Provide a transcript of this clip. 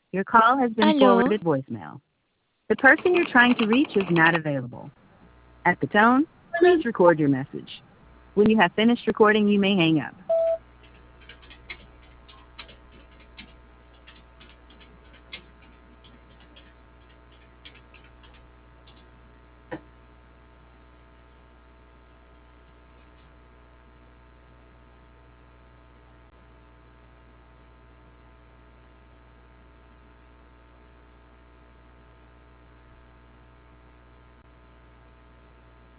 Your call has been Aló, forwarded to voicemail. The person you're trying to reach is not available. At the tone, please record your message. When you have finished recording, you may hang up.